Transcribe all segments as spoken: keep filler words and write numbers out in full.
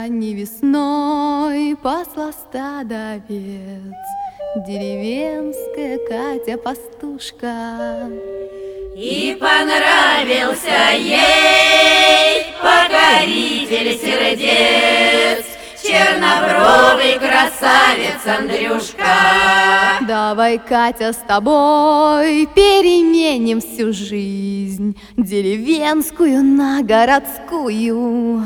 ранней весной пасла стадо овец деревенская Катя-пастушка. И понравился ей покоритель сердец, чернобровый красавец Андрюшка. Давай, Катя, с тобой переменим всю жизнь, деревенскую на городскую.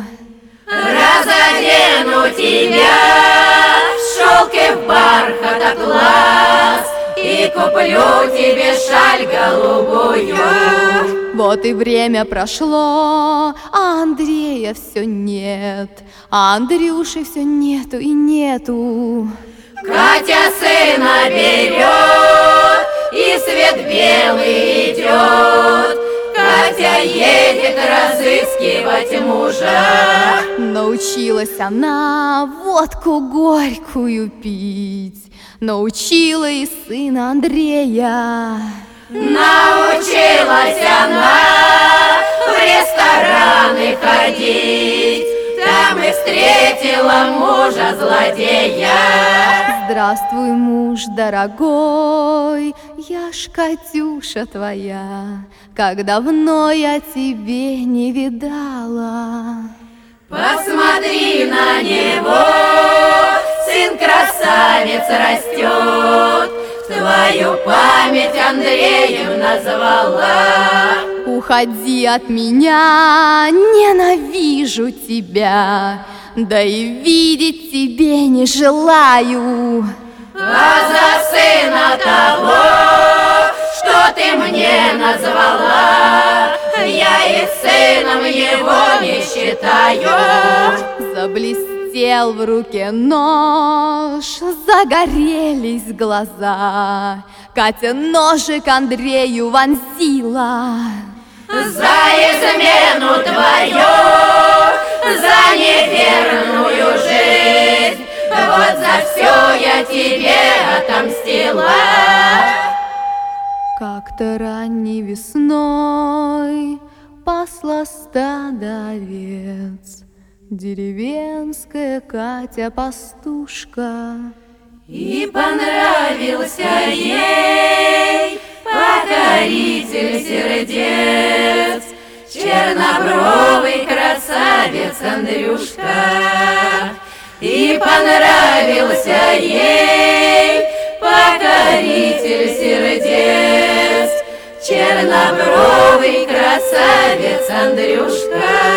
Разодену тебя в шелк и в бархат атлас, и куплю тебе шаль голубую. Вот и время прошло, а Андрея все нет, а Андрюши все нету и нету. Катя сына берет, и свет белый идет. Катя едет разыскивать мужа. Научилась она водку горькую пить, научила и сына Андрея. Научилась она в рестораны ходить, там и встретила мужа злодея. Здравствуй, муж дорогой, я ж Катюша твоя, как давно я тебе не видала. Посмотри на него, сын красавец растет, твою память Андреем назвала. Уходи от меня, ненавижу тебя, да и видеть тебе не желаю. А за сына того, что ты мне назвала, я и сыном его не считаю. Заблестел в руке нож, загорелись глаза. Катя ножик Андрею вонзила. За измену твою, за неверную жизнь, вот за все я тебе отомстила. Как-то ранней весной пасла стадо овец деревенская Катя-пастушка. И понравился ей покоритель сердец, чернобровый красавец Андрюшка. И понравился ей покоритель сердец, чернобровый красавец Андрюшка.